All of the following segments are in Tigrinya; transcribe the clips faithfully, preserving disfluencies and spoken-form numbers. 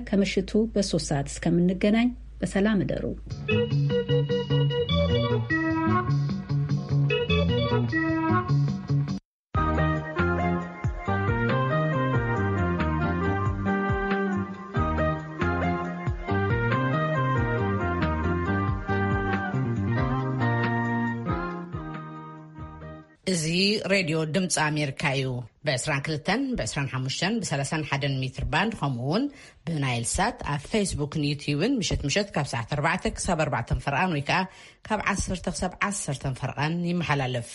ከምሽቱ በሶስት ሰዓት እስከምንገናኝ በሰላም እደሩ። እዚ ሬድዮ ድምፂ ኣሜሪካ እዩ። በ22 በ25 በ31 ሜትር ባንድ ከምኡውን ብናይል ሳት ኣብ ፌስቡክን ዩቲዩብን ምሽት ምሽት ካብ ሰዓት ኣርባዕተ ክሳብ ኣርባዕተ ፈርቓን ወይ ከዓ ካብ ዓሰርተ ክሳብ ዓሰርተ ፈርቓን ይመሓላለፍ።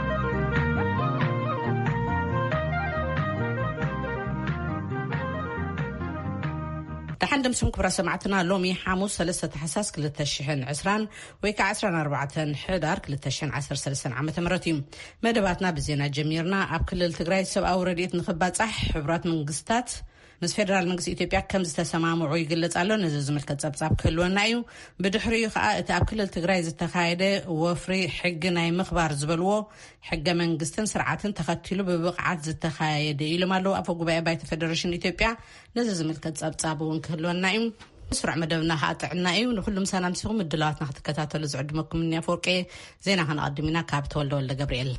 دحين دمسم كبر سمعتنا لومي حاموس ثلاثة حساس كل تشحن عسران ويك عسران أربعة حدار كل تشحن عسر سلسن عامة مرتين مدباتنا بزينة جميرنا أب كل التجري سب أو رديت نخبات صح حبرات من قستات مس فدرال منقص إثيوبيا كم زتسمع معوي قلت على نزز ملكت زبزب كله نايو بدحري خاء أب كل التجري زتخايدة وفري حقنا مخبار زبلوه حق من قستن سرعة تختلوا ببقعات زتخايدة إلى ما لو أفوق بقى بيت فدرالشن إثيوبيا نزز ملكت زبزب ونكله نايو سرعة مدبنا هاتعنا أيو نقول لهم سلام سيهم الدلات ناخد كتاتل زعد مكم من يفوركي زينا هنقدمنا كابتول دول جبريل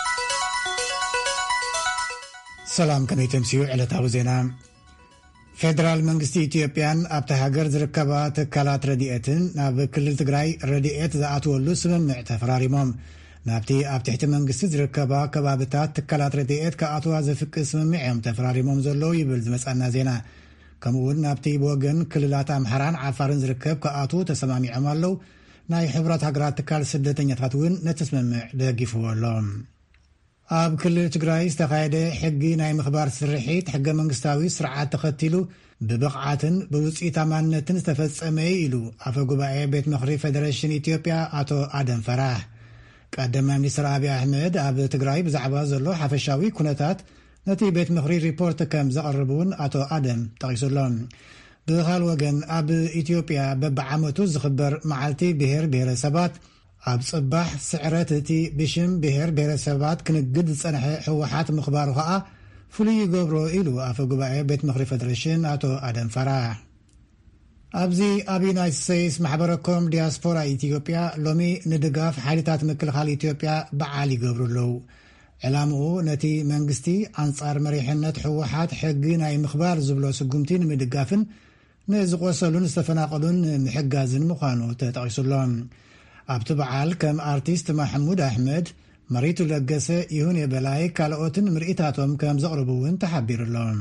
سلام كنيتم سيو على تاو زينا فدرال منغستي إثيوبيان أبتا هاجر زركبا تكالات رديئتن ناب كل تقراي رديئت زاعتولو سممع تفراريموم نابتي أبتحت منغستي زركبا كبابتات تكالات رديئت كأتوا زفك سممعهم تفراريموم زلو يبلز مسألنا زينا كمون نابتي بوغن كللات أمحران عفارن زركب كأتو تسمامي عمالو ناي حبرات هاجرات تكال سدتن يتغطون نتسممع داقفو اللهم أب كل تقراي استقايدة حقي ناي مخبار سرحيت حق منغستاوي سرعات تختلو ببقعاتن بوصي تامانتن استفصمي إلو أفا قبائي بيت مخري فدرالشن إثيوبيا أتو آدم فراح قدم منيستر أبي أحمد أب تقراي بزعبا زلو حفشاوي كونتات نتي بيت مخري ريبورت كم زقربون أتو آدم تغيسولون بخال وغن أب إثيوبيا ببعامتو زخبر معالتي بهر بهر سبات أب صباح سعراتتي بشم بهر بهر سبات كنقد صنح حوحات مخبار خاء فلي قبرو إلو أفا قبائي بيت مخري فدرالشن أتو آدم فراح أبزي أبي نايس سيس محبركم دياسبورا إثيوبيا لومي ندقاف حالتات مكل خال إثيوبيا بعالي قبرو لو علامه نتي منغستي أنصار مريحنة حوحات حقين أي مخبار زبلو سقومتين مدقافن نزقوصلون استفناقلون محقازن مخانو تتغيسلون أبتبعال كم أرتيست محمود أحمد مريتو لقسة يهون يبلاي كالوتن مرئتاتهم كم زغربوين تحبير اللون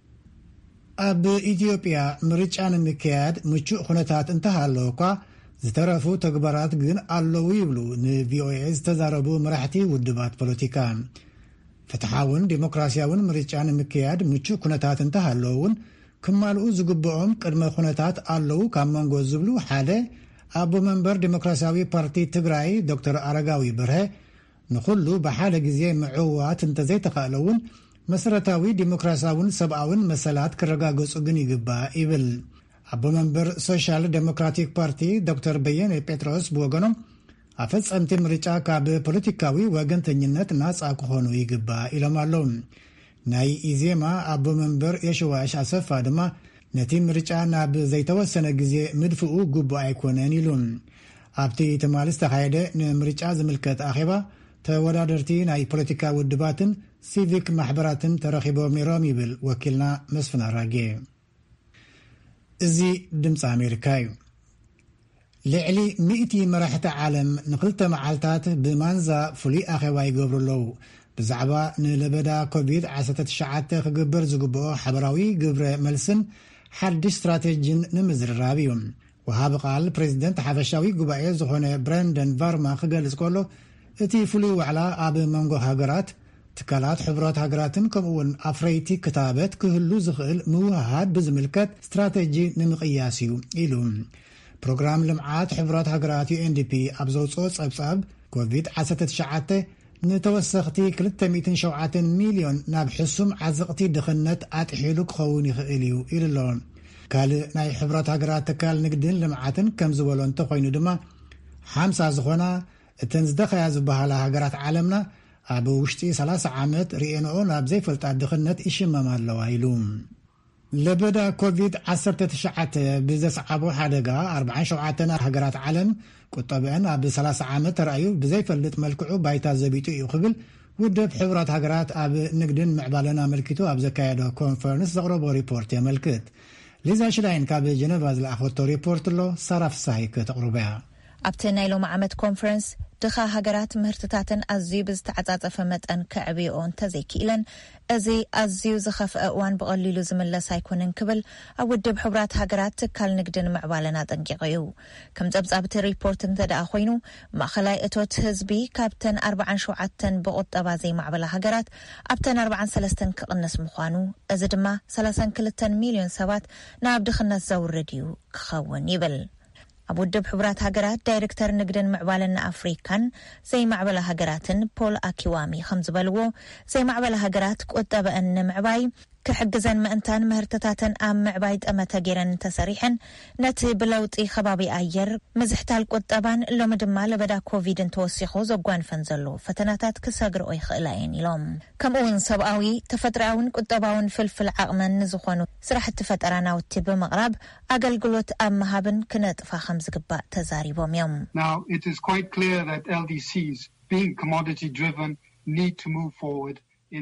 أب إثيوبيا مريتشان مكياد مجو خنتات انتهى اللوكا زترفو تقبرات قدن اللو يبلو نفي او اس تزاربو مرحتي ودبات بوليتيكان فتحاون ديمقراسياون مريتشان مكياد مجو خنتات انتهى اللون كمالو زقبعهم قدم خنتات اللو كامنغو زبلو حالة أبو منبر ديمقراسياوي بارتي تقراي دكتور أرقاوي بره نخلو بحالة جزية معوات انتزي تقالون مسرتاوي ديمقراسياون سبعاون مسالات كرقاقوس اغني قبا إبل أبو منبر سوشال ديمقراتيك بارتي دكتور بيان بيتروس بوغنم أفز أمتي مريچا كاب بوليتيكاوي وغن تنينت ناس أكوهونو يقبا إلى معلوم ناي إزيما أبو منبر يشواش أسف فادما نتي مريچا ناب زيتوسن جزية مدفؤو قبو أيكونان يلون أبتي تمالس تخايدة نمريچا زملكت أخيبا تودادرتي ناي بوليتيكا ودباتن سيفيك محبراتن ترخيبو ميرامي بل وكلنا مسفنا راقي ازي دمس أمريكاي لعلي مئتي مراحة عالم نقلت معالتات بمانزا فلي أخيواي قبر اللو بزعبا نلبدا كوفيد عساتة الشعات خقبر زقبو حبراوي قبر ملسن حد استراتيجين نمزر رابيون وهاب قال بريزيدنت حفشاوي قبائي زخونة براندن فارما خقال اسكولو اتي فلي وعلا آب منغو هاقرات تكالات حبرات هاقراتن كمون أفريتي كتابت كهلو زخيل موهاد بزملكت استراتيجي نمقياسيو إلوم بروغرام لمعات حبرات هاقرات يو ان دي بي أبزوصوص أبصاب كوفيد عساتة الشعات نتوسختي كلتميتن شوعاتن مليون ناب حسوم عزقتي دخنت اتحيلو كخوني خيليو إللون كال ناي حبرات هاقرات تكال نقدن لمعاتن كم زولون تخوينو دما حامسا زخونا تنزدخ يازبهالا هاقرات عالمنا أبو وشتي سلاس عامت رئينو ناب زي فلتات دخنت إشمام اللوايلوم لبدا كوفيد عشرة تشعة بزسعبو حدقا أربعين شوعاتنا هجرات عالم قطبان اب ثلاثة عامات رأيو بزي فلت ملكعو بايتا زبيتو يقبل ودب حورات هجرات اب نقدن معبالنا ملكتو اب زكايدو كونفرنس زغربو ريبورت يملكت لذا شلاين كاب جنيفا زلاخوتو ريبورت له صرف صحيك تقربها ابتنا لو معمد كونفرنس دخا هجرات مهرتتاتن أزيو بزتعزات فمت أن كعبيون تزيكيلن أزي أزيو زخف أوان بقليلو زملا سايكونن كبل أو الدب حبرات هجرات تكال نقدن معبالنا دنجيغيو كم زبز أبت ريبورت انتدى أخوينو ما خلاي اتوت هزبي كابتن أربعان شوعاتن بقط أبازي معبالا هجرات أبتن أربعان سلستن كقنس مخوانو أزدما سلسان كلتن مليون سوات ناب دخلنا زور رديو كخوان يبل أبو الدب حبرات هجرات دايركتر نقدن معبالنا أفريكان زي معبالا هجراتن بول أكيوامي خمز بلوو زي معبالا هجرات كقطة بأن معباي كحجزان ما انتان مهرتتاتن ام معبايد اما تاجيران تسريحن نتي بلوطي خبابي اير مزحتال قطبان لو مدما لبدا كوفيدن توسيخو زغوان فنزلو فتناتات كساغر اوي خلاين يلوم كم اون سباوي تفطراون قطباون فلفل عقمن زخونو سرح تفطرانا وتب مغرب اغلغلوت ام مهابن كنطفا خمس غبا تزاريبوم يوم. Now it is quite clear that L D Cs being commodity driven need to move forward.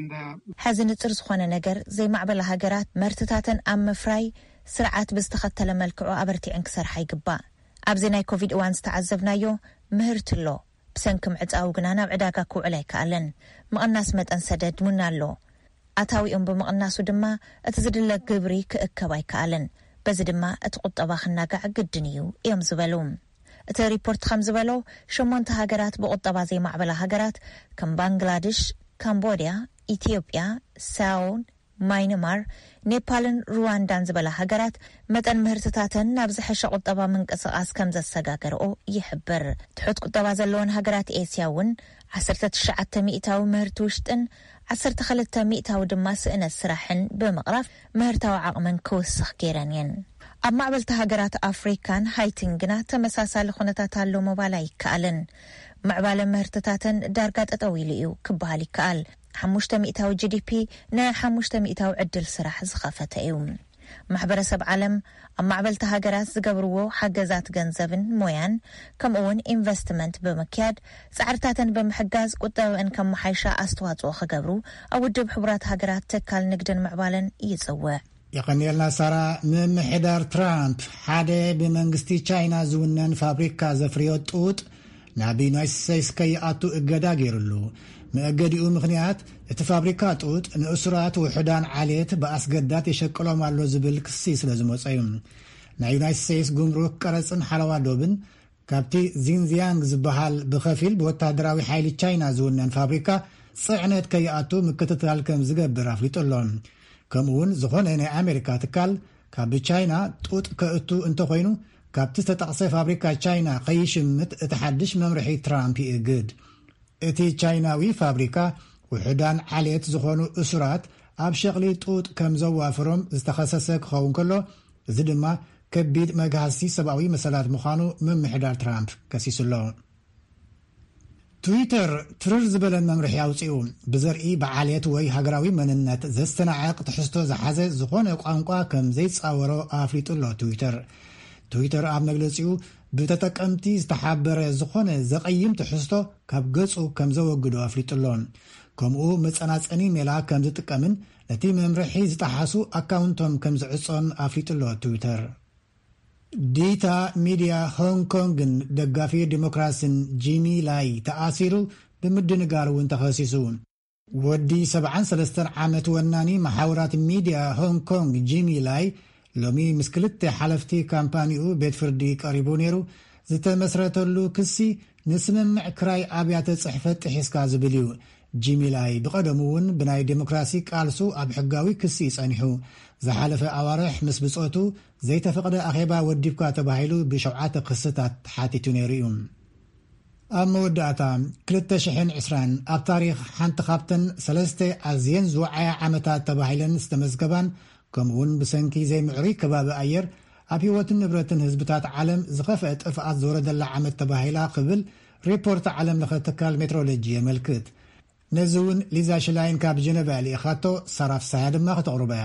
حزن ترزخونا نجر زي معبلا هجرات مرتتاتن أم فراي سرعات بستخدت ملكعو أبرتي انكسر حيقبا أبزيناي كوفيد وان استعذبنايو مهرتلو بسنكم عد أوغنانا بعداقا كو عليك ألن مقناس مد أنسدد منالو أتاوي أم بمقناسو دما أتزدل قبري كأكواي كألن بزدما أتقط أباخنا قاع قدنيو يوم زبالوم أتا ريبورت خمز بالو شمونت هجرات بقط أبازي معبلا هجرات كم بانغلاديش كامبوديا إثيوبيا ساون ماينمار نيبالن رواندا زبلا هجرات متن مهرتتاتن نابزح شقطبا من قصاص كم زسغاغرو يحبر تحط قطبا زلون هجرات اسياون عشرة تشعة مئتاو مهرتوشتن عشرة خلتا مئتاو دما سئنا السراحن بمقرف مهرتاو عقمن كوسخ كيرانين أما عبلت هجرات أفريكان هايتنجنا تمساسا لخونتاتالو مبالاي كالن معبالا مهرتتاتن دارقات أطويليو كبهالي كال حموشتا مئتاو جي دي بي نا حموشتا مئتاو عدل سراح زخافة ايوم محبرة سب عالم أما عبلت هاجرات زقبروو حقزات جنزبن مويان كم اون انفستمنت بمكياد سعرتاتن بمحقاز قطاو ان كم محايشة استواطو خقبرو او الدب حبرات هاجرات تكال نقدن معبالا يتسوى يقنيلنا سارا من محدار ترامب حادي بمنغستي تشاينا زونن فابريكا زفريوت توت نابي نايس كياتو اقدا غيرلو مأجديو مخنيات اتفابريكات اوت نأسرات وحدان عاليت بأسقدات يشكلوا مالو زبل كسيس لازموت ايوم نا يونايت ستيتس جمروك كرسن حلوة دوبن كابتي زينزيانغ زبهال بخفيل بوتادراوي حيلي تشاينا زونن فابريكا صعنت كياتو مكتتال كم زقبر افليت اللون كمون زخونيني امريكا تكال كابي تشاينا توت كأتو انتو خوينو كابتي ستقصي فابريكا تشاينا قيشمت اتحدش ممرحي ترامبي اقد اتي تشايناوي فابريكا وحدان عاليت زخونو اسرات اب شغلي طوط كم زوافرم استخصصك خون كله زدما كبيد مغاسي سباوي مسالات مخانو من محدار ترامب كسيسلو تويتر ترز بلن ممرح ياوصيو بزرئي بعاليت وي هاجراوي مننت زستنعق تحستو زحازه زخونه قانقا كم زي تصاورو افريطلو تويتر تويتر اب مغلصيو بتتقمتي استحبر زخونه زقيم تحستو كاب غصو كم زوغدو افريطلون كمو مصناصني ميلا كم زتقمن نتي ممرحي زتحاسو اكاونتوم كم زعصون افريطلو تويتر ديتا ميديا هونغ كونغن دغافي ديموكراسين جيمي لاي تأثيرو بمدنغارو انتخاسيسون ودي سبعان سلستر عامت وناني محاورات ميديا هونغ كونغ جيمي لاي لومي مسكلت حلفتي كامبانيو بيت فردي قريبو نيرو زتا مسرتلو كسي نسمم كراي ابيات صحفت حسكا زبليو جيمي لاي بقدمون بناي ديمقراسي قالسو اب حقاوي كسي صنحو زحالف اوارح مسبصوتو زي تفقد اخيبا وديبكا تبايلو بشوعات قصتات حاتيتو نيريوم اموداتا كلتشحن عسران اب تاريخ حنت خابتن سلسته ازين زوعي عامتات تبايلن استمزغبان كمون بسنكي زي معري كباب اير ابيوت نبرتن حزبتات عالم زخفت افات زورد العامت تبايلا قبل ريبورت عالم لختكال مترولوجي ملكت نزون ليزا شلاين كاب جنبالي اخاتو صرف سهاد ما تقربها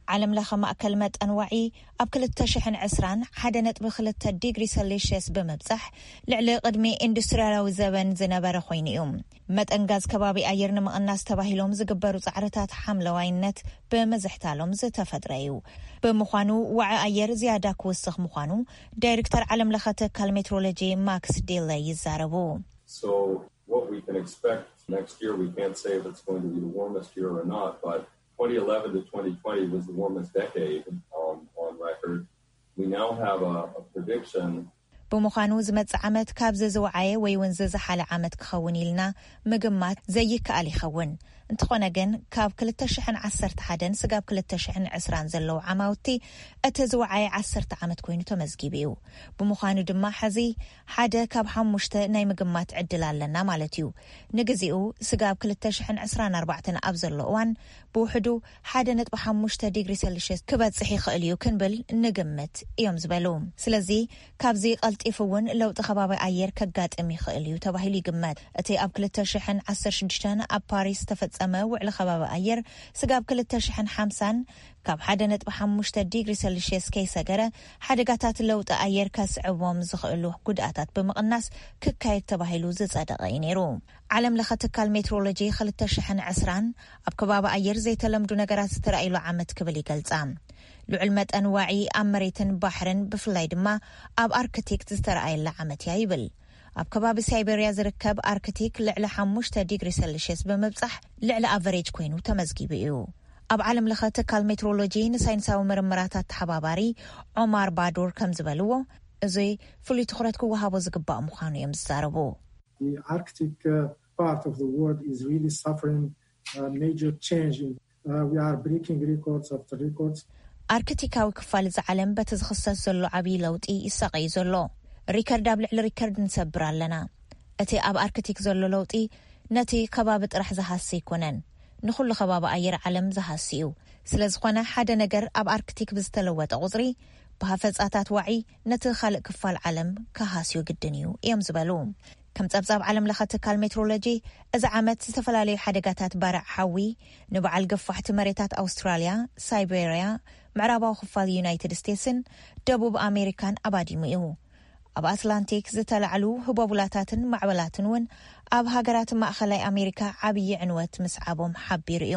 ዓለም ለኸ ማእከል መጠን ዋዒ ኣብ ክልተ ሽሕ ዕስራን ሓደ ነጥቢ ክልተ ዲግሪ ሴልሺየስ ብምብጻሕ ልዕሊ ቅድሚ ኢንዱስትርያላዊ ዘበን ዝነበረ ኮይኑ እዩ። መጠን ጋዝ ከባቢ ኣየር ንምቕናስ ተባሂሎም ዝግበሩ ጻዕርታት ሓምለዋይነት ብምዝሕታሎም ዝተፈጥረ እዩ። ብምዃኑ ዋዒ ኣየር ዝያዳ ክውስኽ ምዃኑ ዳይሬክተር ዓለም ለኸ ትካል ሜትሮሎጂ ማክስ ዴለይ ይዛረቡ። So what we can expect next year, we can't say if it's going to be the warmest year or not, but twenty eleven to twenty twenty was the warmest decade um, on record. We now have a, a prediction. ብምዃኑ ዝመጽእ ዓመት ካብ ዝዝውዓየ ወይ እውን ዝዝሓለ ዓመት ክኸውን ኢልና ምግማት ዘይከኣል ይኸውን። እንተኾነ ግን ካብ ክልተ ሽሕ ዓሰርተ ሓደ ስጋብ ክልተ ሽሕ ዕስራን ዘለው ዓማውቲ እቲ ዝውዓየ ዓሰርተ ዓመት ኮይኑ ተመዝጊቡ እዩ። ብምዃኑ ድማ ሕዚ ሓደ ካብ ሓሙሽተ ናይ ምግማት ዕድል ኣለና ማለት እዩ። ንግዚኡ ስጋብ ክልተ ሽሕ ዓሰርተ ኣርባዕተ ኣብ ዘሎ እዋን ብውሕዱ ሓደ ነጥቢ ሓሙሽተ ዲግሪ ሴልሺየስ ክበጽሕ ይኽእል እዩ ክንብል ንግምት እዮም ዝበሉ። ስለዚ ካብዚ ቀልጢፉ እውን ለውጢ ከባቢ ኣየር ከጋጥም ይኽእል እዩ ተባሂሉ ይግመት። እቲ ኣብ ክልተ ሽሕ ዓሰርተ ሽዱሽተ ኣብ ፓሪስ ተፈጸመ ውዕሊ ከባቢ ኣየር ስጋብ ክልተ ሽሕ ሓምሳን ካብ ሓደ ነጥቢ ሓሙሽተ ዲግሪ ሴልሺየስ ከይሰገረ ሓደጋታት ለውጢ ኣየር ከስዕቦም ዝኽእሉ ጉድኣታት ብምቕናስ ክካየድ ተባሂሉ ዝጸደቐ እዩ ነይሩ። ዓለም ለኸ ትካል ሜትሮሎጂ ክልተ ሽሕ ዕስራን ኣብ ከባቢ ኣየር ዘይተለምዱ ነገራት ዝተረኣይሉ ዓመት ክብል ይገልጻ። ልዑል መጠን ዋዒ ኣብ መሬትን ባሕርን ብፍላይ ድማ ኣብ ኣርክቲክ ዝተረኣየላ ዓመት እያ ይብል። ኣብ ከባቢ ሳይቤርያ ዝርከብ ኣርክቲክ ልዕሊ ሓሙሽተ ዲግሪ ሴልሺየስ ብምብጻሕ ልዕሊ ኣቨሬጅ ኮይኑ ተመዝጊቡ እዩ። ኣብ ዓለም ለኸ ትካል ሜትሮሎጂ ንሳይንሳዊ ምርምራታት ተሓባባሪ ዑማር ባዶር ከም ዝበልዎ እዚ ፍሉይ ትኹረት ክወሃቦ ዝግባእ ምዃኑ እዮም ዝዛረቡ። The Arctic uh, part of the world is really suffering a major change. Uh, we are breaking records after records. ኣርክቲካዊ ክፋል ዝዓለም በቲ ዝኽሰት ዘሎ ዓብዪ ለውጢ ይሰቐይ ዘሎ። ሪከርድ ኣብ ልዕሊ ሪከርድ ንሰብር ኣለና። እቲ ኣብ ኣርክቲክ ዘሎ ለውጢ ነቲ ከባቢ ጥራሕ ዝሃሲ ይኮነን፣ ንኹሉ ከባቢ ኣየር ዓለም ዝሃሲ እዩ። ስለ ዝኾነ ሓደ ነገር ኣብ ኣርክቲክ ብዝተለወጠ ቁፅሪ ብሃፈፃታት ዋዒ ነቲ ካልእ ክፋል ዓለም ክሃስዩ ግድን እዩ እዮም ዝበሉ። ከም ጸብጻብ ዓለም ለኸ ትካል ሜትሮሎጂ እዚ ዓመት ዝተፈላለዩ ሓደጋታት ባርዕ ሓዊ ንበዓል ገፋሕቲ መሬታት ኣውስትራልያ፣ ሳይቤርያ፣ ምዕራባዊ ክፋል ዩናይትድ ስቴትስን ደቡብ ኣሜሪካን ኣባዲሙ እዩ። ኣብ ኣትላንቲክ ዝተላዕሉ ህቦቡላታትን ማዕበላትን እውን ኣብ ሃገራት ማእኸላይ ኣሜሪካ ዓብዪ ዕንወት ምስዓቦም ሓቢሩ እዩ።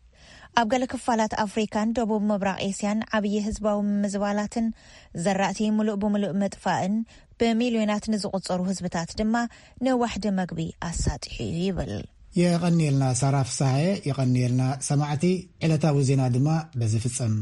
ኣብ ገለ ክፋላት ኣፍሪካን ደቡብ ምብራቕ ኤስያን ዓብዪ ህዝባዊ ምዝባላትን ዘራእቲ ሙሉእ ብምሉእ ምጥፋእን ብሚልዮናት ንዝቁጸሩ ህዝብታት ድማ ንዋሕዲ መግቢ ኣሳጢሑ ይብል። የቐኒልና ሳራፍ ሳሐ የቐኒልና ሰማዕቲ ዕለታዊ ዜና ድማ በዚ ፍጸም።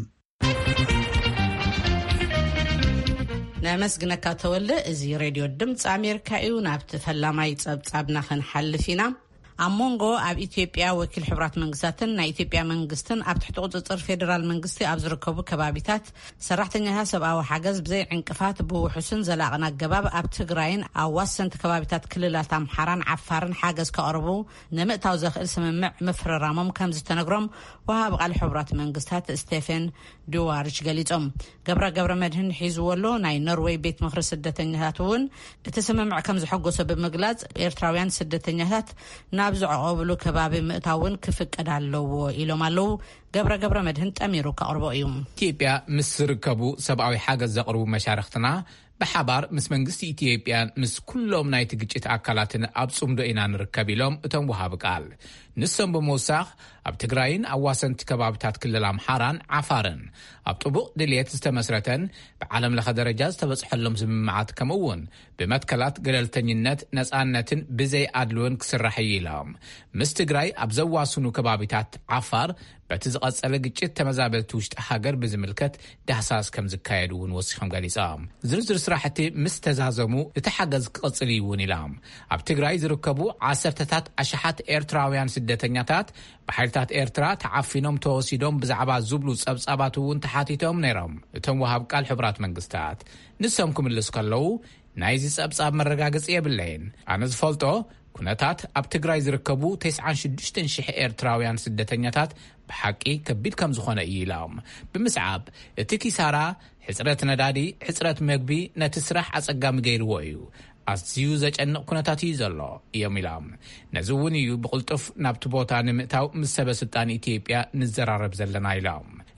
ነመስግነካ ተወልደ። እዚ ሬድዮ ድምፂ ኣሜሪካ እዩ። ናብቲ ፈላማይ ጸብጻብና ክንሓልፍ ኢና። ኣብ ሞንጎ ኣብ ኢትዮጵያ ወኪል ሕብራት መንግስታትን ናይ ኢትዮጵያ መንግስትን ኣብ ትሕቲ ቁፅፅር ፌደራል መንግስቲ ኣብ ዝርከቡ ከባቢታት ሰራሕተኛታት ሰብኣዊ ሓገዝ ብዘይ ዕንቅፋት ብውሑስን ዘላቕን ኣገባብ ኣብ ትግራይን ኣብ ዋሰንቲ ከባቢታት ክልላት ኣምሓራን ዓፋርን ሓገዝ ከቕርቡ ንምእታው ዘኽእል ስምምዕ ምፍርራሞም ከም ዝተነግሮም ወሃቢ ቃል ሕብራት መንግስታት ስቴፈን ዱዋርች ገሊጾም። ገብረ ገብረ መድህን ሒዝወሎ ናይ ኖርዌይ ቤት ምክሪ ስደተኛታት እውን እቲ ስምምዕ ከም ዝሐጎሶ ብምግላጽ ኤርትራውያን ስደተኛታት ናብ ዝዕቆብሉ ከባቢ ምእታውን ክፍቀድ ኣለዎ ኢሎም ኣለው። ገብረ ገብረ መድህን ጠሚሩ ከቕርቦ እዩ። ኢትዮጵያ ምስ ዝርከቡ ሰብኣዊ ሓገዝ ዘቕርቡ መሻርክትና ብሓባር ምስ መንግስቲ ኢትዮጵያን ምስ ኩሎም ናይቲ ግጭት ኣካላትን ኣብ ጽምዶ ኢና ንርከብ ኢሎም እቶም ወሃቢ ቃል ንሶም ብምውሳኽ ኣብ ትግራይን ኣብ ዋሰንቲ ከባቢታት ክልል ኣምሓራን ዓፋርን ኣብ ጥቡቕ ድልየት ዝተመስረተን ብዓለም ለኸ ደረጃ ዝተበጽሐሎም ስምምዓት ከምኡውን ብመትከላት ገለልተኝነት ነፃነትን ብዘይ ኣድልውን ክስራሕ ኢሎም ምስ ትግራይ ኣብ ዘዋስኑ ከባቢታት ዓፋር በቲ ዝቐጸለ ግጭት ተመዛበልቲ ውሽጢ ሃገር ብዝምልከት ዳህሳስ ከም ዝካየዱ እውን ወሲኾም ገሊጾም። ዝርዝር ስራሕቲ ምስ ተዛዘሙ እቲ ሓገዝ ክቕጽል እውን ኢሎም ኣብ ትግራይ ዝርከቡ ዓሰርተታት ኣሽሓት ኤርትራውያን ስደተኛታት ብሓይልታት ኤርትራ ተዓፊኖም ተወሲዶም ብዛዕባ ዝብሉ ጸብጻባት እውን ተሓቲቶም ነይሮም። እቶም ወሃብ ቃል ሕብራት መንግስታት ንሶም ክምልሱ ከለዉ ናይዚ ጸብጻብ መረጋገፂ የብለይን። ኣነ ዝፈልጦ ኩነታት ኣብ ትግራይ ዝርከቡ ተስዓን ሽዱሽተ ሽሕ ኤርትራውያን ስደተኛታት ብሓቂ ከቢድ ከም ዝኾነ እዩ ኢሎም ብምስዓብ እቲ ኪሳራ ሕፅረት ነዳዲ፣ ሕፅረት መግቢ ነቲ ስራሕ ኣጸጋሚ ገይርዎ እዩ። ኣዝዩ ዘጨንቕ ኩነታት እዩ ዘሎ እዮም ኢሎም ነዚ እውን እዩ ብቕልጡፍ ናብቲ ቦታ ንምእታው ምስ ሰበ ስልጣን ኢትዮጵያ ንዘራረብ ዘለና ኢሎም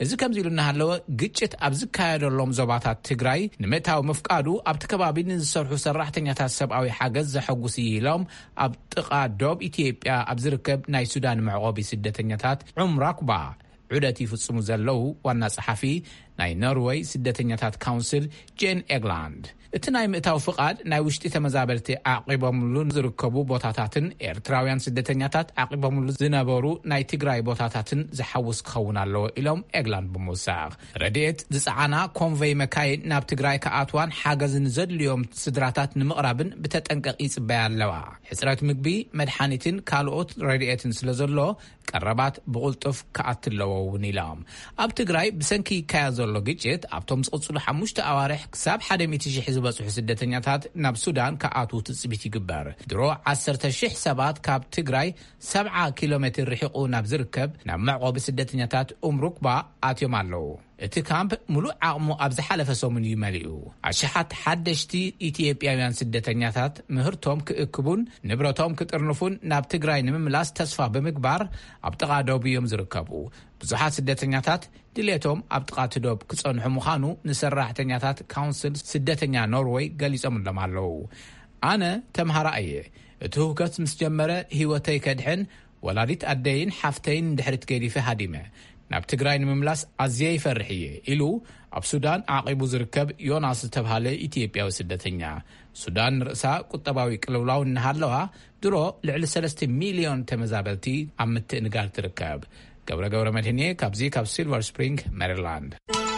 እዚ ከምዚ ኢሉና ሃለወ ግጭት ኣብ ዝካየደሎም ዞባታት ትግራይ ንምእታው መፍቃዱ ኣብቲ ከባቢ ንዝሰርሑ ሰራሕተኛታት ሰብኣዊ ሓገዝ ዘሐጉስ ኢሎም ኣብ ጥቃ ዶብ ኢትዮጵያ ኣብ ዝርከብ ናይ ሱዳን መዕቆቢ ስደተኛታት ዑምራክባ ዑደት ይፍጽሙ ዘለው ዋና ጸሓፊ ናይ ኖርዌይ ስደተኛታት ካውንስል ጄን ኤግላንድ እቲ ናይ ምእታው ፍቃድ ናይ ውሽጢ ተመዛበልቲ ዓቂቦምሉ ዝርከቡ ቦታታትን ኤርትራውያን ስደተኛታት ዓቂቦምሉ ዝነበሩ ናይ ትግራይ ቦታታትን ዝሐውስ ክኸውን ኣለዎ ኢሎም ኤግላንድ ብምውሳኽ ረድኤት ዝፀዓና ኮንቨይ መካይን ናብ ትግራይ ከኣትዋን ሓገዝን ዘድልዮም ስድራታት ንምቕራብን ብተጠንቀቂ ይጽበያ ኣለዋ ሕፅረት ምግቢ መድሓኒትን ካልኦት ረድኤትን ስለ ዘሎ ቀረባት ብቁልጡፍ ከኣትለዎውን ኢሎም ኣብ ትግራይ ብሰንኪ ይካየድ ዘሎ ግጭት ኣብቶም ዝቕፅሉ ሓሙሽተ ኣዋርሕ ክሳብ ሓደ ሚእቲ ሽሕ ዝበፅሑ ስደተኛታት ናብ ሱዳን ከኣትው ትፅቢት ይግበር ድሮ ዓሰርተ ሽሕ ሰባት ካብ ትግራይ ሰብዓ ኪሎ ሜትር ርሒቑ ናብ ዝርከብ ናብ መዕቆቢ ስደተኛታት ኡምሩክባ ኣትዮም ኣለዉ እቲ ካምፕ ሙሉእ ዓቕሙ ኣብ ዝሓለፈ ሰሙን ይመሊኡ ኣሽሓት ሓደሽቲ ኢትዮጵያውያን ስደተኛታት ምህርቶም ክእክቡን ንብረቶም ክጥርንፉን ናብ ትግራይ ንምምላስ ተስፋ ብምግባር ኣብ ጥቓ ዶብ እዮም ዝርከቡ ብዙሓት ስደተኛታት ድሌቶም ኣብ ጥቓ ዶብ ክጸንሑ ምዃኑ ንሰራሕተኛታት ካውንስል ስደተኛ ኖርዌይ ገሊጾም ኣሎም ኣለዉ ኣነ ተምሃራ እየ እቲ ህውከት ምስ ጀመረ ህይወተይ ከድሕን ወላዲት ኣደይን ሓፍተይን ድሕሪት ገዲፈ ሃዲመ ናብ ትግራይ ንምምላስ ኣዝየ ይፈርሕ እየ ኢሉ ኣብ ሱዳን ዓቂቡ ዝርከብ ዮናስ ዝተብሃለ ኢትዮጵያዊ ስደተኛ ሱዳን ርእሳ ቁጠባዊ ቅልውላው እናሃለዋ ድሮ ልዕሊ ሰለስተ ሚሊዮን ተመዛበልቲ ኣብ ምትእንጋር ትርከብ ገብረ ገብረ መድህንየ ካብዚ ካብ ሲልቨር ስፕሪንግ ሜሪላንድ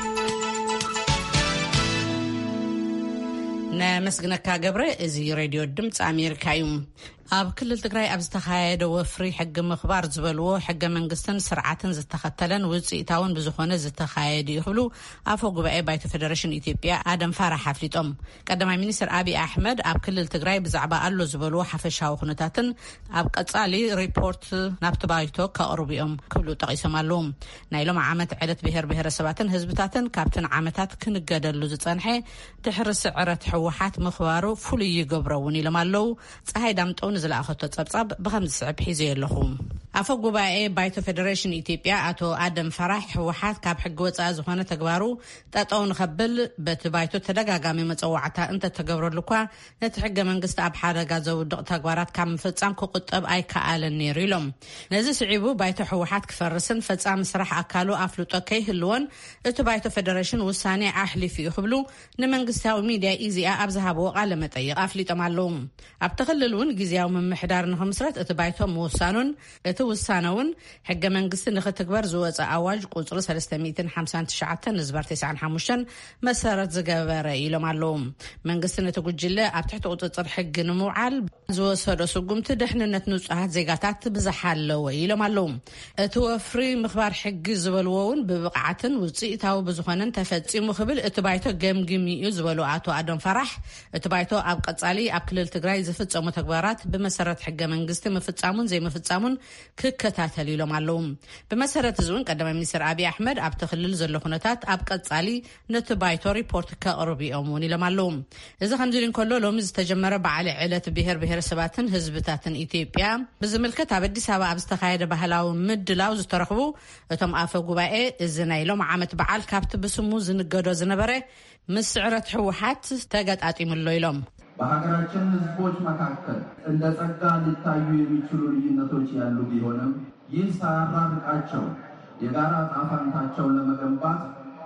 ነመስግነካ ገብረ እዚ ሬድዮ ድምፂ ኣሜሪካ እዩ ኣብ ክልል ትግራይ ኣብ ዝተኻየደ ወፍሪ ሕጊ ምኽባር ዝበልዎ ሕገ መንግስትን ስርዓትን ዝተኸተለን ውፅኢታውን ብዝኾነ ዝተኻየደ ይኽብሉ ኣፈ ጉባኤ ባይቶ ፌደሬሽን ኢትዮጵያ ኣደም ፋራሕ ኣፍሊጦም ቀዳማይ ሚኒስትር አብይ ኣሕመድ ኣብ ክልል ትግራይ ብዛዕባ ኣሎ ዝበልዎ ሓፈሻዊ ኩነታትን ኣብ ቀጻሊ ሪፖርት ናብቲ ባይቶ ከቕርቡ እዮም ክብሉ ጠቒሶም ኣለዉ ናይ ሎም ዓመት ዕለት ብሄር ብሄረሰባትን ህዝብታትን ካብተን ዓመታት ክንገደሉ ዝጸንሐ ድሕሪ ስዕረት ሕወሓት ምኽባሩ ፍሉይ ይገብሮ እውን ኢሎም ኣለዉ ፀሓይ ዳምጠው ዝለኣኸቶ ጸብጻብ ብኸምዚ ስዕብ ሒዘ የለኹም ኣፈ ጉባኤ ባይቶ ፌደሬሽን ኢትዮጵያ ኣቶ ኣደም ፈራሕ ሕወሓት ካብ ሕጊ ወፃኢ ዝኾነ ተግባሩ ጠጠው ንኸብል በቲ ባይቶ ተደጋጋሚ መፀዋዕታ እንተተገብረሉ እኳ ነቲ ሕገ መንግስቲ ኣብ ሓደጋ ዘውድቕ ተግባራት ካብ ምፍጻም ክቁጠብ ኣይከኣለን ነይሩ ኢሎም ነዚ ስዒቡ ባይቶ ሕወሓት ክፈርስን ፈጻሚ ስራሕ ኣካሉ ኣፍልጦ ከይህልዎን እቲ ባይቶ ፌደሬሽን ውሳኔ ኣሕሊፉ እዩ ክብሉ ንመንግስታዊ ሚድያ ኢዜአ ኣብ ዝሃብዎ ቃለ መጠይቕ ኣፍሊጦም ኣለዉ ኣብቲ ክልል እውን ግዜያዊ ምምሕዳር ንኽምስረት እቲ ባይቶ ምውሳኑን እቲ ውሳነውን ሕገ መንግስቲ ንኽትግበር ዝወፀ ኣዋጅ ቁፅሪ ሰለስተ ሚእቲ ሓምሳን ትሽዓተን ዝባር ተስዓን ሓሙሽተን መሰረት ዝገበረ ኢሎም ኣለዉ መንግስቲ ነቲ ጉጅለ ኣብ ትሕቲ ቁፅፅር ሕጊ ንምውዓል ዝወሰዶ ስጉምቲ ድሕንነት ንጹሃት ዜጋታት ብዝሓለወ ኢሎም ኣለዉ እቲ ወፍሪ ምኽባር ሕጊ ዝበልዎ እውን ብብቕዓትን ውፅኢታዊ ብዝኾነን ተፈጺሙ ክብል እቲ ባይቶ ገምግም እዩ ዝበሉ ኣቶ ኣደም ፈራሕ እቲ ባይቶ ኣብ ቀጻሊ ኣብ ክልል ትግራይ ዝፍጸሙ ተግባራት ብመሰረት ሕገ መንግስቲ ምፍጻሙን ዘይምፍጻሙን ክከታተል ኢሎም ኣለዉ ብመሰረት እዚ እውን ቀዳማይ ሚኒስትር አብይ ኣሕመድ ኣብ ትኽልል ዘሎ ኩነታት ኣብ ቀጻሊ ነቲ ባይቶ ሪፖርት ከቕርቡ እዮም እውን ኢሎም ኣለዉ እዚ ከምዚ ኢሉ እንከሎ ሎሚ ዝተጀመረ በዓል ዕለት ብሄር ብሄረሰባትን ህዝብታትን ኢትዮጵያ ብዝምልከት ኣብ ኣዲስ ኣበባ ኣብ ዝተኻየደ ባህላዊ ምድላው ዝተረኽቡ እቶም ኣፈ ጉባኤ እዚ ናይ ሎም ዓመት በዓል ካብቲ ብስሙ ዝንገዶ ዝነበረ ምስ ስዕረት ሕወሓት ተገጣጢሙሎ ኢሎም በሀገራችን ህዝቦች መካከል እንደ ጸጋ ሊታዩ የሚችሉ ልዩነቶች ያሉ ቢሆንም ይህ ሳያራርቃቸው የጋራ ዕጣ ፈንታቸውን ለመገንባት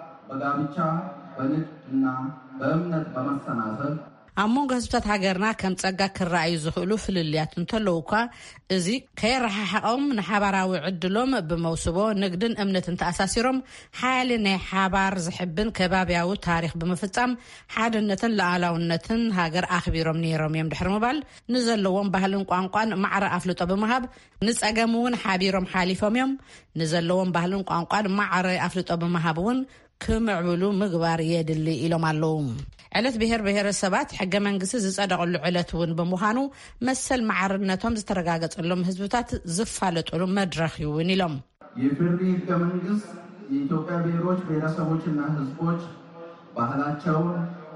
በጋብቻ በንግድና በእምነት በመሰናሰል ኣብ መንጎ ህዝብታት ሃገርና ከም ጸጋ ክረኣዩ ዝኽእሉ ፍልልያት እንተለዉ እኳ እዚ ከይረሓሓቖም ንሓባራዊ ዕድሎም ብመውስቦ ንግድን እምነትን ተኣሳሲሮም ሓያሊ ናይ ሓባር ዝሕብን ከባብያዊ ታሪክ ብምፍጻም ሓድነትን ሉዓላውነትን ሃገር ኣኽቢሮም ነይሮም እዮም ድሕሪ ምባል ንዘለዎም ባህልን ቋንቋን ማዕረ ኣፍልጦ ብምሃብ ንጸገም እውን ሓቢሮም ሓሊፎም እዮም ንዘለዎም ባህልን ቋንቋን ማዕረ ኣፍልጦ ብምሃብ እውን ክምዕብሉ ምግባር የድሊ ኢሎም ኣለዉ ዕለት ብሄር ብሄረሰባት ሕገ መንግስቲ ዝጸደቐሉ ዕለት እውን ብምዃኑ መሰል ማዕርነቶም ዝተረጋገጸሎም ህዝብታት ዝፋለጡሉ መድረኽ ይውን ኢሎም የፍሪ ሕገ መንግስት የኢትዮጵያ ብሔሮች ብሔረሰቦችና ህዝቦች ባህላቸውን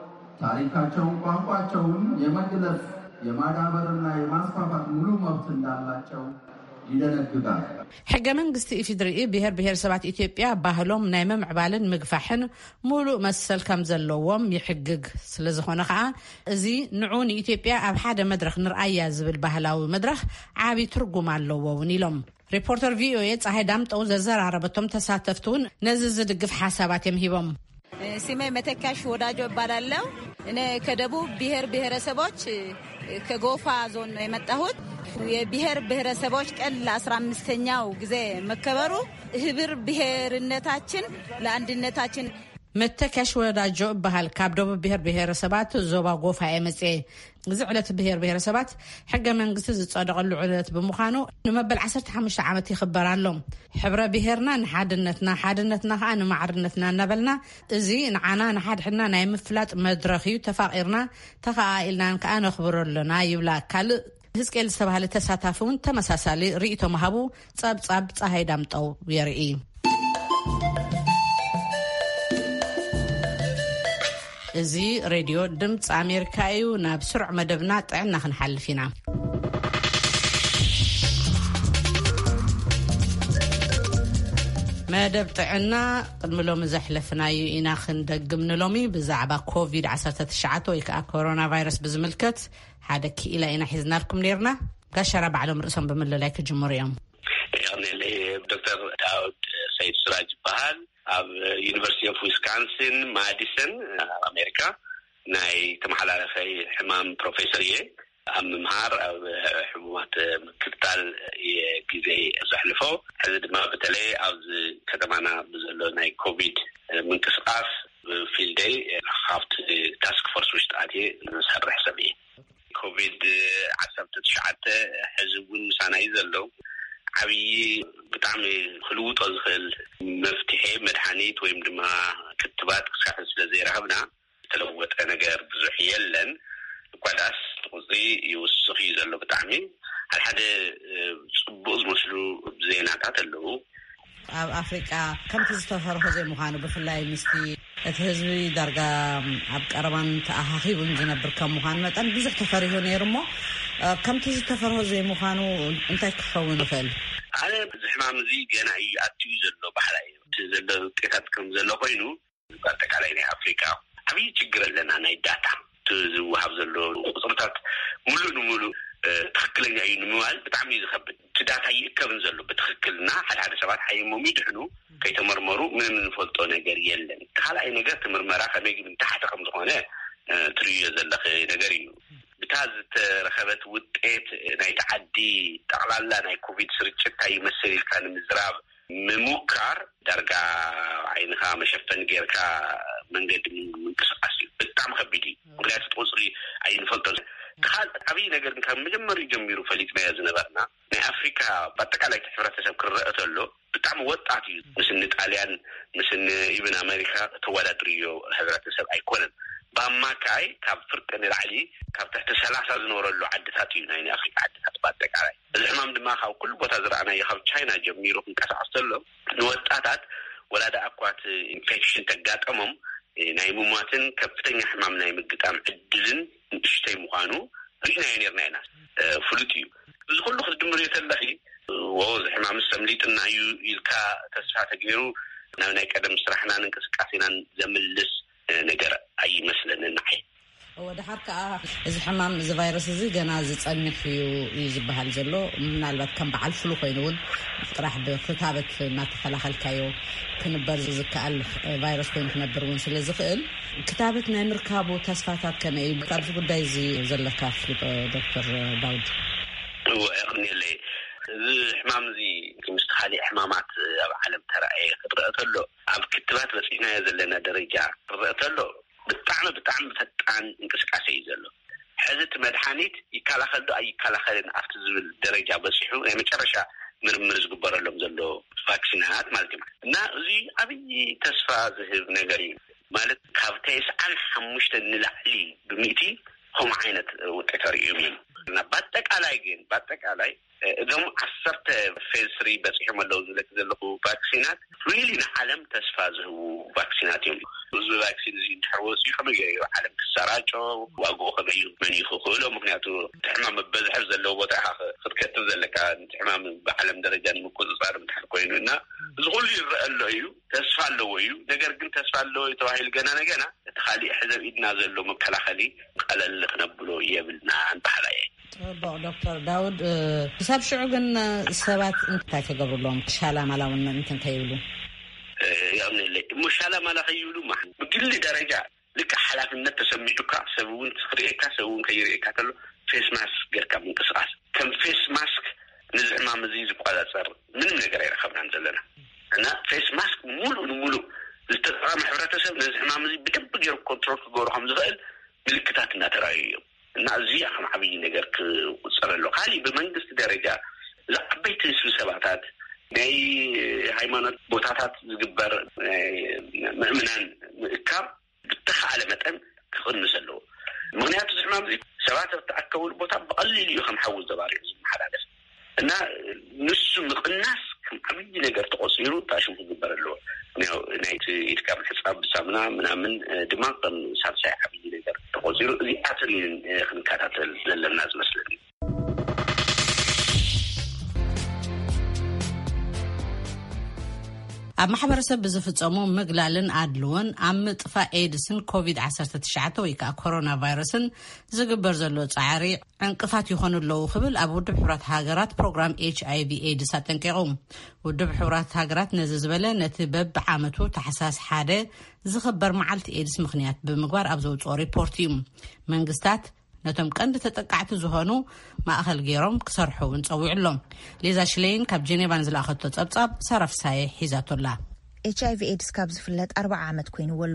ታሪካቸውን ቋንቋቸውን የመግለጽ የማዳበርና የማስፋፋት ሙሉ መብት እንዳላቸው ይደነግጋል ሕገ መንግስቲ ኢፌድሪ ብሄር ብሄረሰባት ኢትዮጵያ ባህሎም ናይ ምምዕባልን ምግፋሕን ሙሉእ መሰል ከም ዘለዎም ይሕግግ ስለዝኾነ ከዓ እዚ ንዑ ንኢትዮጵያ ኣብ ሓደ መድረኽ ንርአያ ዝብል ባህላዊ መድረኽ ዓቢ ትርጉም ኣለዎ እውን ኢሎም ሪፖርተር ቪኦኤ ፀሐይ ዳምጠው ዘዘራረበቶም ተሳተፍቱን ነዚ ዝድግፍ ሓሳባት የምሂቦም ስሜ መተካሽ ወዳጆ ይባላለሁ እኔ ከደቡብ ብሄር ብሄረሰቦች ከጎፋ ዞን ነው የመጣሁት የብሄር ብሄረሰቦች ቀን ለአስራ አምስተኛው ጊዜ መከበሩ ህብር ብሄርነታችን ለአንድነታችን መተካሽ ወዳጆ ባህል ካብ ደቡብ ብሄር ብሄረሰባት ዞባ ጎፋ የመጽ እዚ ዕለት ብሄር ብሄረሰባት ሕገ መንግስቲ ዝጸደቀሉ ዕለት ብምዃኑ ንመበል ዓሰርተ ሓሙሽተ ዓመት ይኽበር ኣሎ ሕብረ ብሄርና ንሓድነትና ሓድነትና ከዓ ንማዕርነትና እናበልና እዚ ንዓና ንሓድሕና ናይ ምፍላጥ መድረኽ እዩ ተፋቂርና ተኸኣኢልና ከዓ ነኽብረሉና ይብላ ካልእ ህዝቅኤል ዝተባህለ ተሳታፊውን ተመሳሳሊ ርእይቶ መሃቡ ጸብጻብ ፀሐይ ዳምጠው የርኢ እዚ ሬድዮ ድምፂ ኣሜሪካ እዩ ናብ ስሩዕ መደብና ጥዕና ክንሓልፍ ኢና መደብ ጥዕና ቅድሚ ሎሚ ዘሕለፍናዩ ኢና ክንደግም ንሎሚ ብዛዕባ ኮቪድ ዓሰርተ ትሽዓተ ወይ ከዓ ኮሮና ቫይረስ ብዝምልከት ሓደ ክኢላ ኢና ሒዝናልኩም ነርና ጋሻራ ባዕሎም ርእሶም ብምልላይ ክጅምሩ እዮም ያኔ ዶክተር ዳውድ ሰይድ ስራጅ ባህል ኣብ ዩኒቨርሲቲ ኦፍ ዊስካንሲን ማዲሰን ኣሜሪካ ናይ ተመሓላለፈይ ሕማም ፕሮፌሰር እየ ኣብ ምምሃር ኣብ ሕሙማት ምክትታል የጊዜ ዘሕልፎ ሕዚ ድማ በተለይ ኣብዚ ከተማና ብዘሎ ናይ ኮቪድ ምንቅስቃስ ፊልደይ ካብቲ ታስክ ፎርስ ውሽጢ ኣትየ ዝሰርሕ ሰብ እየ ኮቪድ ዓሰርተ ትሽዓተ ሕዚ እውን ምሳና እዩ ዘሎ ዓብዪ ብጣዕሚ ክልውጦ ዝኽእል መፍትሄ መድሓኒት ወይም ድማ ክትባት ክሳዕ ስለ ዘይረኸብና ዝተለወጠ ነገር ብዙሕ የለን ጓዳስ ቁፅሪ ይውስኽ እዩ ዘሎ ብጣዕሚ ኣብ ሓደ ፅቡቅ ዝመስሉ ዜናታት ኣለዉ ኣብ ኣፍሪቃ ከምቲ ዝተፈርሆ ዘይምዃኑ ብፍላይ ምስቲ እቲ ህዝቢ ዳርጋ ኣብ ቀረባን ተኣኻኺቡን ዝነብር ከም ምዃኑ መጠን ብዙሕ ተፈሪሁ ነይሩ እሞ ከምቲ ዝተፈርሆ ዘይምዃኑ እንታይ ክኸውን ይኽእል ኣነ እዚ ሕማም እዚ ገና እዩ ኣትዩ ዘሎ ባህላይ ዘሎ ውጤታት ከም ዘሎ ኮይኑ በአጠቃላይ ናይ ኣፍሪካ ዓብዪ ችግር ኣለና ናይ ዳታ ዝውሃብ ዘሎ ቁፅርታት ሙሉእ ንሙሉእ ትክክለኛ እዩ ንምባል ብጣዕሚ ዝከብድ እቲ ዳታ ይእከብን ዘሎ ብትክክልና ሓደ ሓደ ሰባት ሓይሞም ይድሕኑ ከይተመርመሩ ምንም ንፈልጦ ነገር የለን ካልኣይ ነገር ትምርመራ ከመይ ግን ታሕቲ ከም ዝኾነ ትርዮ ዘለኽ ነገር እዩ ብታ ዝተረኸበት ውጤት ናይ ተዓዲ ጠቕላላ ናይ ኮቪድ ስርጭት ይመስል ኢልካ ንምዝራብ ምሙካር ዳርጋ ዓይንኻ መሸፈን ጌርካ መንገዲ ምንቅስቃስ ብጣዕሚ ከቢድ እዩ ምክንያቱ ቁፅሪ ኣይንፈልጦ ካል ዓብዪ ነገር ካብ መጀመሪኡ ጀሚሩ ፈሊጥናዮ ዝነበርና ናይ ኣፍሪካ በአጠቃላይ ሕብረተሰብ ክረአ ተሎ ብጣዕሚ ወጣት እዩ ምስኒ ጣልያን ምስኒ ኢብን ኣሜሪካ ተወዳድርዮ ሕብረተሰብ ኣይኮነን በአማካይ ካብ ፍርቂ ንላዕሊ ካብ ትሕቲ ሰላሳ ዝነበረሉ ዓድታት እዩ ናይ ኣፍሪካ ዓድታት በአጠቃላይ እዚ ሕማም ድማ ካብ ኩሉ ቦታ ዝረኣናዮ ካብ ቻይና ጀሚሩ ክንቀሳቀስ ተሎ ንወጣታት ወላዳ ኣኳት ኢንፌክሽን ተጋጠሞም ናይ ሙማትን ከፍተኛ ሕማም ናይ ምግጣም ዕድልን ንእሽተይ ምዃኑ ርኢናዮ ነርና ኢና ፍሉጥ እዩ እዚ ኩሉ ክድምር የተለኺ ወዚ ሕማም ሰምሊጥና እዩ ኢልካ ተስፋ ተገይሩ ናብ ናይ ቀደም ስራሕና እንቅስቃሴናን ዘምልስ ነገር ኣይመስለንን ንዓይ ወድሓር ከዓ እዚ ሕማም እዚ ቫይረስ እዚ ገና ዝፀንሕ እዩ እዩ ዝበሃል ዘሎ ምናልባት ከም በዓል ፍሉ ኮይኑ እውን ጥራሕ ብክታበት እናተኸላኸልካዮ ክንበር ዝከኣል ቫይረስ ኮይኑ ክነብር እውን ስለ ዝኽእል ክታበት ናይ ምርካቡ ተስፋታት ከመይ እዩ ካብዚ ጉዳይ እዚ ዘለካ ፍልጦ ዶክተር ዳውድ ወእኽኒለይ እዚ ሕማም እዚ ምስ ካሊእ ሕማማት ኣብ ዓለም ተረኣየ ክረአ ተሎ ኣብ ክትባት በፂሕናዮ ዘለና ደረጃ ክረአ ተሎ ብጣዕሚ ብጣዕሚ ፈጣን እንቅስቃሴ እዩ ዘሎ ሕዚ እቲ መድሓኒት ይከላኸል ዶ ኣይከላኸልን ኣብቲ ዝብል ደረጃ በፂሑ ናይ መጨረሻ ምርምር ዝግበረሎም ዘሎ ቫክሲናት ማለት እዩ እና እዚ ዓብዪ ተስፋ ዝህብ ነገር እዩ ማለት ካብ ተስዓን ሓሙሽተ ንላዕሊ ብምእቲ ከምኡ ዓይነት ውጤት ርኢዮም እዮም በአጠቃላይ ግን በአጠቃላይ እዞም ዓሰርተ ፌዝ ስሪ በጽሑፍ መለው ዝለክ ዘለኹ ቫክሲናት ሪሊ ንዓለም ተስፋ ዝህቡ ቫክሲናት እዮም። ብዙ ቫክሲን እዚ እንተወሲ ከመይ ዓለም ክሰራጮ ዋግኡ ከመይ መን ይኽእሎ ምክንያቱ ሕማም በዝሕ ዘለዎ ቦታ ክትከትብ ዘለካ ሕማም በዓለም ደረጃ ንምቁፅፃር ምትሓል ኮይኑና እዚ ሁሉ ይረአሎ እዩ ተስፋ ኣለዎ እዩ። ነገር ግን ተስፋ ኣለዎ ተባሂል ገና ነገና ተኻሊእ ሕዘብ ኢድና ዘሎ መከላኸሊ ቀለል ክነብሎ የብልና አንባሕላየ طبعا دكتور داود حساب شعو ግን ሰባት እንታይ ተገብርሎም ሻላ ማላውን እንትን ከይብሉ يعني مشاله ما لا خيولو ما بكل درجه لك حلافነት ተሰሚቱካ ሰውን ትኽሪካ ሰውን ከይሪካ ተሎ ፌስ ማስክ ገርካ ምንቅስቃስ ከም ፌስ ማስክ ንዝዕማ መዚዝ ቋላጸር ምንም ነገር አይረከብናን ዘለና እና ፌስ ማስክ ሙሉ ሙሉ ዝተጠቀመ ሕብረተሰብ ንዝዕማ መዚ በደንብ ገር ኮንትሮል ክገብሩም ዝኽእል ምልክታት እናተራዩ እና እዚያ ከም ዓብይ ነገር ክውፅረሎ ካሊ በመንግስት ደረጃ ለዓበይቲ ስብሰባታት ናይ ሃይማኖት ቦታታት ዝግበር ምእምናን ምእካብ ብተኻለ መጠን ክቕንስ ኣለዎ። ምክንያቱ ዝሕማም እዚ ሰባት ተኣከቡሉ ቦታ በቀሊሉ እዩ ከም ሓውዝ ዘባሪኡ ዝመሓላለፍ እና ንሱ ምቕናስ ከም ዓብይ ነገር ተቆሲሩ ታሽም ክግበር ኣለዎ። ያው ናይቲ ኢትካብ ሕሳብ ሳምና ምናምን ድማ ከም ሳልሳይ ዓብይ ነገር ተቆሲሩ እዚ ኣትሪን ክንከታተል ዘለና ዝመስለኒ ኣብ ማሕበረሰብ ብዝፍጸሙ ምግላልን ኣድልውን ኣብ ምጥፋእ ኤድስን ኮቪድ ዓሰርተ ትሽዓተ ወይ ከዓ ኮሮና ቫይረስን ዝግበር ዘሎ ጻዕሪ ዕንቅፋት ይኾኑ ኣለዉ ክብል ኣብ ውድብ ሕብራት ሃገራት ፕሮግራም ኤች አይ ቪ ኤድስ ኣጠንቂቑ። ውድብ ሕብራት ሃገራት ነዚ ዝበለ ነቲ በብዓመቱ ታሕሳስ ሓደ ዝኽበር መዓልቲ ኤድስ ምክንያት ብምግባር ኣብ ዘውፅኦ ሪፖርት እዩ። መንግስታት ነቶም ቀንዲ ተጠቃዕቲ ዝኾኑ ማእኸል ገይሮም ክሰርሑ እንፀዊዕሎም። ሊዛ ሽሌይን ካብ ጄኔቫን ዝለኣኸቶ ጸብጻብ ሰረፍሳይ ሒዛቶላ። ኤች አይ ቪ ኤድስ ካብ ዝፍለጥ ኣርባዓ ዓመት ኮይኑ ወሎ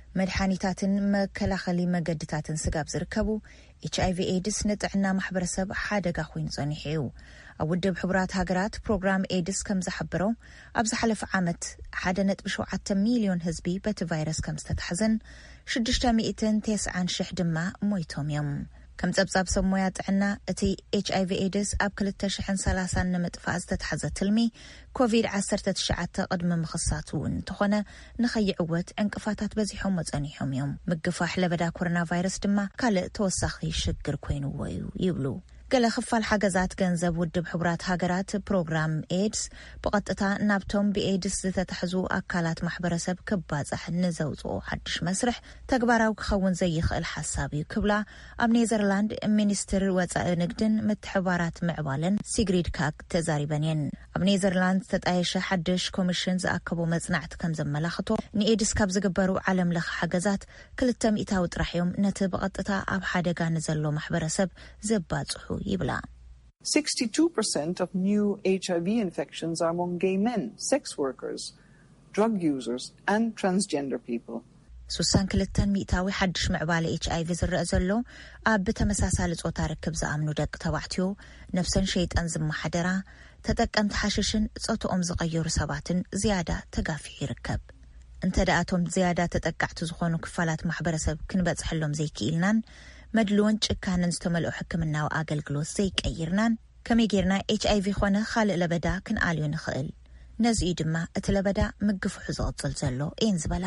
መድሓኒታትን መከላኸሊ መገድታትን ስጋብ ዝርከቡ ኤች አይ ቪ ኤድስ ንጥዕና ማሕበረሰብ ሓደጋ ኮይኑ ጸኒሑ እዩ። ኣብ ውድብ ሕብራት ሃገራት ፕሮግራም ኤድስ ከም ዝሓበሮ ኣብ ዝሓለፈ ዓመት ሓደ ነጥቢ ሸውዓተ ሚልዮን ህዝቢ በቲ ቫይረስ ከም ዝተታሕዘን ሽዱሽተ ሚእትን ተስዓን ሽሕ ድማ ሞይቶም እዮም። ከም ጸብጻብ ሰብ ሞያ ጥዕና እቲ ኤች አይ ቪ ኤድስ ኣብ ክልተ ሽሕን ሰላሳን ንምጥፋእ ዝተታሕዘ ትልሚ ኮቪድ ዓሰርተ ትሽዓተ ቅድሚ ምኽሳቱ እንተኾነ ንኸይዕወት ዕንቅፋታት በዚሖም መጸኒሖም እዮም። ምግፋሕ ለበዳ ኮሮና ቫይረስ ድማ ካልእ ተወሳኺ ሽግር ኮይኑዎ እዩ ይብሉ። ገለ ክፋል ሓገዛት ገንዘብ ውድብ ሕብራት ሃገራት ፕሮግራም ኤድስ ብቐጥታ ናብቶም ብኤድስ ዝተታሕዙ ኣካላት ማሕበረሰብ ክባፅሕ ንዘውፅኦ ሓድሽ መስርሕ ተግባራዊ ክኸውን ዘይኽእል ሓሳብ እዩ ክብላ ኣብ ኔዘርላንድ ሚኒስትር ወፃኢ ንግድን ምትሕባራት ምዕባለን ሲግሪድ ካግ ተዛሪበን እየን። ኣብ ኔዘርላንድ ዝተጣየሸ ሓድሽ ኮሚሽን ዝኣከቦ መጽናዕቲ ከም ዘመላኽቶ ንኤድስ ካብ ዝግበሩ ዓለም ለኸ ሓገዛት ክልተ ሚእታዊ ጥራሕ እዮም ነቲ ብቐጥታ ኣብ ሓደጋ ንዘሎ ማሕበረሰብ ዘባፅሑ ይብላ። sixty-two percent of new H I V infections are among gay men, sex workers, drug users and transgender people. ሱሳን ክልተን ሚእታዊ ሓድሽ ምዕባለ ኤች አይ ቪ ዝረአ ዘሎ ኣብ ተመሳሳሊ ጾታ ርክብ ዝኣምኑ ደቂ ተባዕትዮ ነፍሰን ሸይጣን ዝመሓደራ ተጠቀምቲ ሓሽሽን ጾቶኦም ዝቐየሩ ሰባትን ዝያዳ ተጋፊሑ ይርከብ። እንተ ደኣቶም ዝያዳ ተጠቃዕቲ ዝኾኑ ክፋላት ማሕበረሰብ ክንበጽሕሎም ዘይክኢልናን መድልውን ጭካንን ዝተመልኦ ሕክምናዊ ኣገልግሎት ዘይቀይርናን ከመይ ጌርና ኤች አይ ቪ ኾነ ካልእ ለበዳ ክንኣልዩ ንኽእል። ነዚኡ ድማ እቲ ለበዳ ምግፍሑ ዝቕፅል ዘሎ እየን ዝበላ።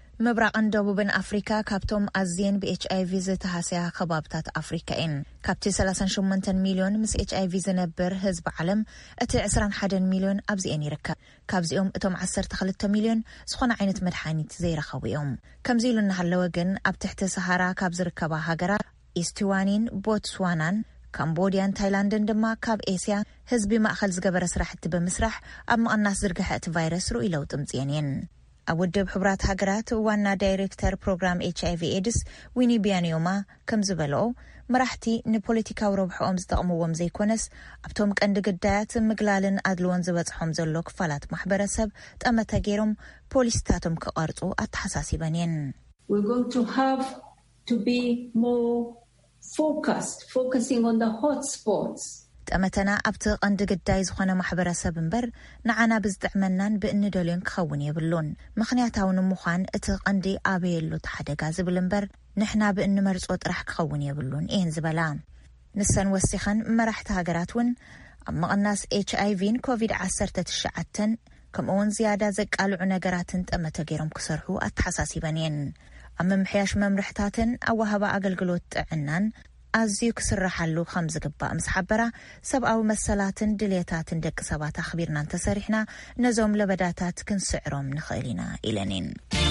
ምብራቕን ደቡብን ኣፍሪካ ካብቶም ኣዝየን ብኤች አይ ቪ ዝተሃስያ ከባብታት ኣፍሪካ እየን። ካብቲ ሰላሳ ወሸሞንተ ሚልዮን ምስ ኤች አይ ቪ ዝነብር ህዝቢ ዓለም እቲ ዕስራን ሓደ ሚልዮን ኣብዚአን ይርከብ። ካብዚኦም እቶም ዓሰርተ ክልተ ሚልዮን ዝኾነ ዓይነት መድሓኒት ዘይረኸቡ እዮም። ከምዚ ኢሉ እናሃለወ ግን ኣብ ትሕቲ ሰሃራ ካብ ዝርከባ ሃገራት ኢስቲዋኒን ቦትስዋናን ካምቦዲያን ታይላንድን ድማ ካብ ኤስያ ህዝቢ ማእኸል ዝገበረ ስራሕቲ ብምስራሕ ኣብ ምቕናስ ዝርግሐ እቲ ቫይረስ ርኡይ ለውጢ ምጽአን እየን። ኣብ ውድብ ሕብራት ሃገራት ዋና ዳይሬክተር ፕሮግራም ኤች አይ ቪ ኤድስ ዊኒ ቢያኒዮማ ከም ዝበልኦ መራሕቲ ንፖለቲካዊ ረብሕኦም ዝጠቕምዎም ዘይኮነስ ኣብቶም ቀንዲ ግዳያት ምግላልን ኣድልዎን ዝበጽሖም ዘሎ ክፋላት ማሕበረሰብ ጠመተ ገይሮም ፖሊስታቶም ክቐርጹ ኣተሓሳሲበን እየን። We're going to have to be more focused, focusing on the hot spots. ጠመተና ኣብቲ ቀንዲ ግዳይ ዝኾነ ማሕበረሰብ እምበር ንዓና ብዝጥዕመናን ብእንደልዮን ክኸውን የብሉን። ምክንያታዊ ንምዃን እቲ ቀንዲ ኣበየሉ ተሓደጋ ዝብል እምበር ንሕና ብእንመርጾ ጥራሕ ክኸውን የብሉን እየን ዝበላ። ንሰን ወሲኸን መራሕቲ ሃገራት ውን ኣብ መቐናስ ኤች አይ ቪን ኮቪድ ዓሰርተ ትሽዓተ ከምኡውን ዝያዳ ዘቃልዑ ነገራትን ጠመተ ገይሮም ክሰርሑ ኣተሓሳሲበን እየን። ኣብ ምምሕያሽ መምርሕታትን ኣዋሃባ ኣገልግሎት ጥዕናን ኣዝዩ ክስራሓሉ ከም ዝግባእ ምስ ሓበራ ሰብኣዊ መሰላትን ድልየታትን ደቂ ሰባት ኣኽቢርና እንተሰሪሕና ነዞም ለበዳታት ክንስዕሮም ንኽእል ኢና ኢለንን።